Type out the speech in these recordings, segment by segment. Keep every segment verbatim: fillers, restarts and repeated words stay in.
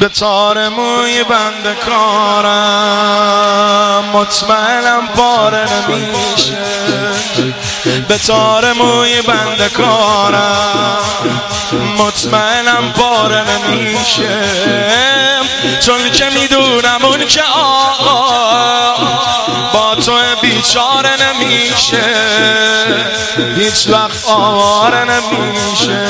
به تار موی بنده کارم، مطمئنم پاره نمیشه. به تار موی بنده کارم، مطمئنم پاره نمیشه. چون که میدونم اون که آقا با تو بیچاره نمیشه، هیچ وقت آواره نمیشه.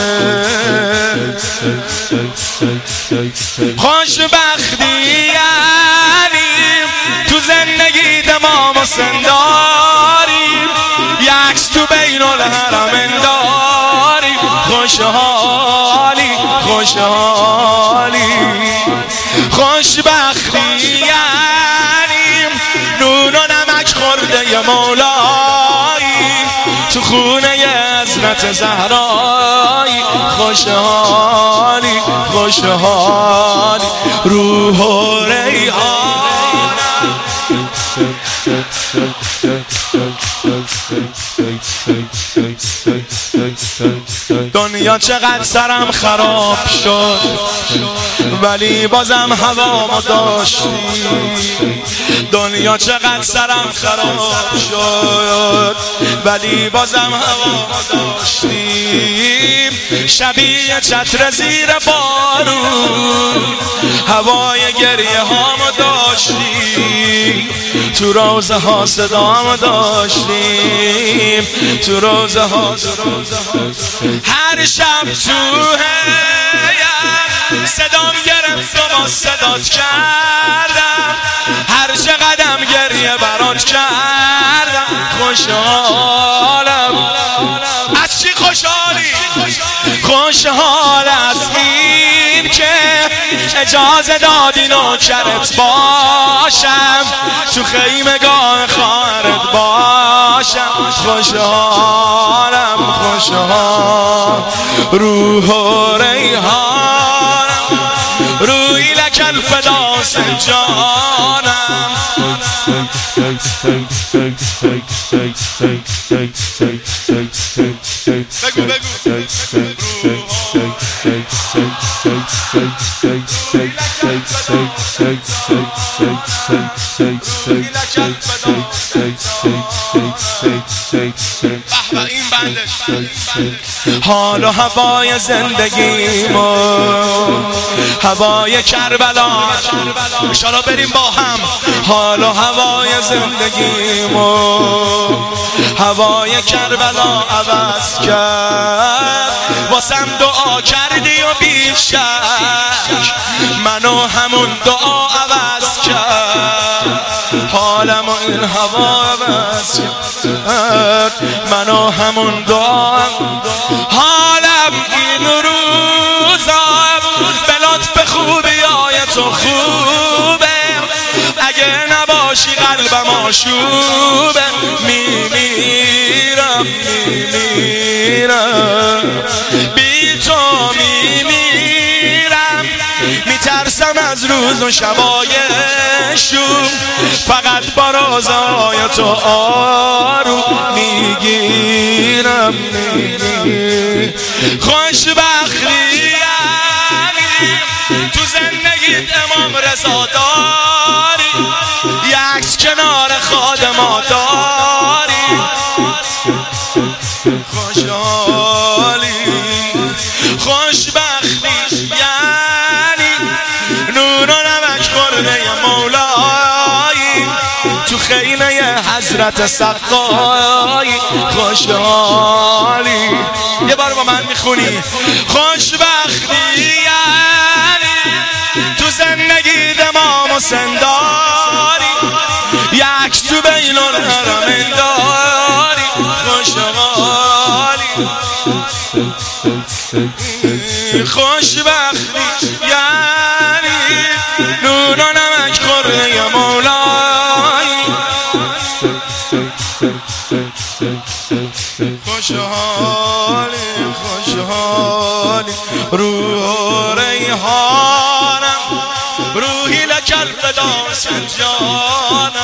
خوشبختی یعنی تو زندگی دمام و سنداری، یکس تو بین الحرمین داری. خوشحالی خوشحالی خوشبختی یعنی نون و نمک خورده ی مولایی تو خونه ی حضرت زهرایی. خوشحالی خوشحالی روح و ریحانم. دنیا چقدر سرم خراب شد ولی بازم هوامو داشتی. دنیا چقدر سرم خراب شد ولی بازم هوامو داشتی. شبیه چتر زیر بارون هوای گریه هامو داشتی. تو روزه ها صدامو داشتیم، تو روزه ها هر شب تو هیم صدام گرفت و با صدات کردم، هر چه قدم گریه برات کردم. خوشحالم از چی خوشحالی؟ خوشحال از این که اجازه دادی نوکرت باشم، تو خیمگاه خواهرت باشم. خوشحالم خوشحال روح و ریحانم، روی لک الفدا جانم. بگو بگو این بندش. حال و هوای زندگیمو هوای کربلا، انشالله بریم با هم. حال و هوای زندگیمو هوای کربلا عوض کرد. واسم دعا کردی و بیشک منو همون دعا عوض کرد. حالم و این هوا عوض کرد منو همون دعا. حالم این روزا به لطف خوبیای تو خوبه، اگه نباشی قلبم آشوبه. میمیرم میمیرم بی تو میمیرم، میترسم از روز و شبای شوم، فقط با رازای تو آروم میگیرم میگیرم. خوشبختی یعنی تو زندگیت امام رضا داری، یکس کنار خادما داری. خوشحالی خوشبختی یعنی نور و نمک خورده ی مولایی تو خیمه ی حضرت سقایی. خوشحالی یه بار با من میخونی. خوشبختی یعنی تو زندگی دمام و سنداری، یکس تو بین الحرمین داری. خوشحالی خوشبختی یعنی نون و نمک خورده ی مولایی. خوشحالی خوشحالی روح و ریحانم، روحی لک الفدا جانم.